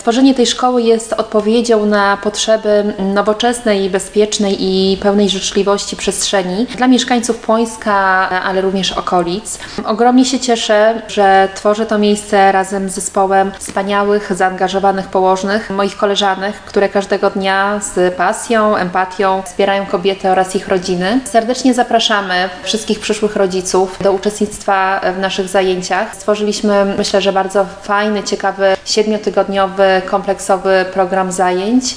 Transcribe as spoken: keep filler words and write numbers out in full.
Stworzenie tej szkoły jest odpowiedzią na potrzeby nowoczesnej, bezpiecznej i pełnej życzliwości przestrzeni dla mieszkańców Płońska, ale również okolic. Ogromnie się cieszę, że tworzę to miejsce razem z zespołem wspaniałych, zaangażowanych położnych, moich koleżanek, które każdego dnia z pasją, empatią wspierają kobiety oraz ich rodziny. Serdecznie zapraszamy wszystkich przyszłych rodziców do uczestnictwa w naszych zajęciach. Stworzyliśmy, myślę, że bardzo fajny, ciekawy, siedmiotygodniowy, kompleksowy program zajęć.